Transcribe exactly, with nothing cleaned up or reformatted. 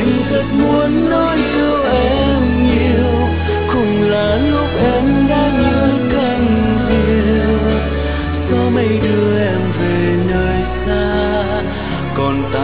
anh rất muốn nói yêu em nhiều, cùng là lúc em đã như cánh diều, gió mây đưa em về nơi xa, còn ta